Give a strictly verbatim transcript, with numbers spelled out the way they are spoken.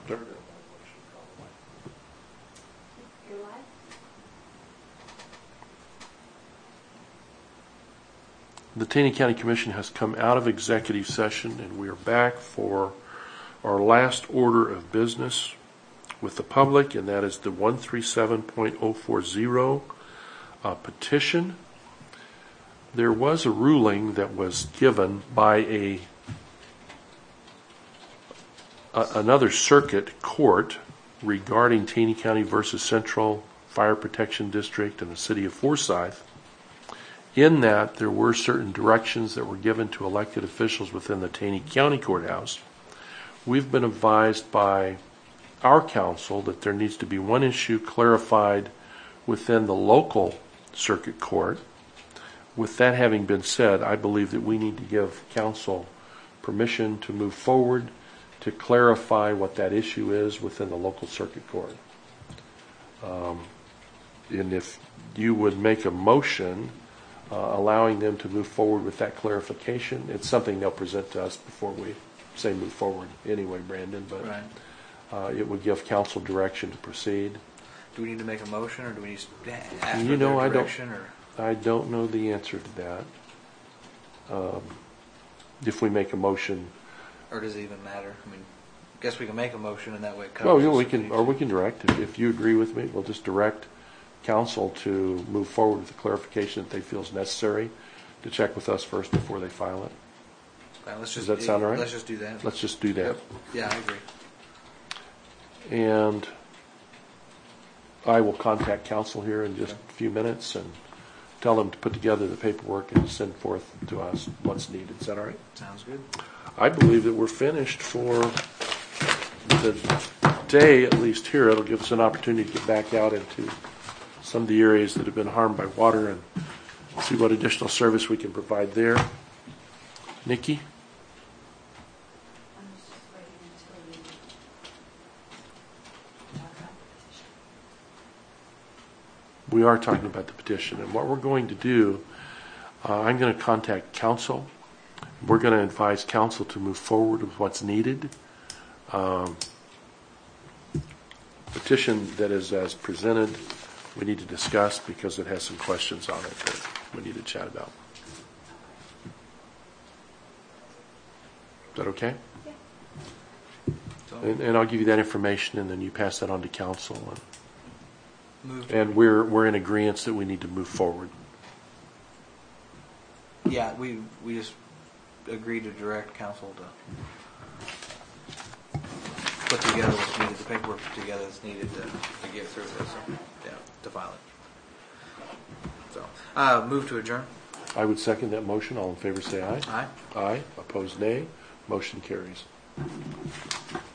Sure. You're live? The Taney County Commission has come out of executive session, and we are back for our last order of business with the public, and that is the one thirty-seven point oh four zero uh, petition. There was a ruling that was given by a, a another circuit court regarding Taney County versus Central Fire Protection District and the City of Forsyth. In that, there were certain directions that were given to elected officials within the Taney County Courthouse. We've been advised by our counsel that there needs to be one issue clarified within the local circuit court. With that having been said, I believe that we need to give counsel permission to move forward to clarify what that issue is within the local circuit court. Um, and if you would make a motion Uh, allowing them to move forward with that clarification. It's something they'll present to us before we say move forward anyway, Brandon, but Right. uh, it would give council direction to proceed. Do we need to make a motion, or do we just ask You for know, their I don't, direction? Or I don't know the answer to that. Um, if we make a motion, or does it even matter? I mean, I guess we can make a motion, and that way it covers. well, you know, us we if can, need or to. we can direct. If, if you agree with me, we'll just direct council to move forward with the clarification that they feel is necessary to check with us first before they file it. Right, let's Does just, that sound all right? Let's just do that. Let's just do that. Yep. Yeah, I agree. And I will contact council here in just a few minutes and tell them to put together the paperwork and send forth to us what's needed. Is that all right? Sounds good. I believe that we're finished for the day, at least here. It'll give us an opportunity to get back out into some of the areas that have been harmed by water and see what additional service we can provide there. Nikki? I'm just waiting until you talk about the petition. We are talking about the petition, and what we're going to do, uh, I'm going to contact council. We're going to advise council to move forward with what's needed. Um, petition that is as presented, we need to discuss because it has some questions on it that we need to chat about. Is that okay? Yeah. So And, and I'll give you that information, and then you pass that on to council. And, move. and we're we're in agreement that we need to move forward. Yeah, we we just agreed to direct council to put together what's needed, the paperwork put together that's needed to, to get through this. So, yeah, to file it. So, uh, move to adjourn. I would second that motion. All in favor say aye. Aye. Aye. Opposed nay. Motion carries.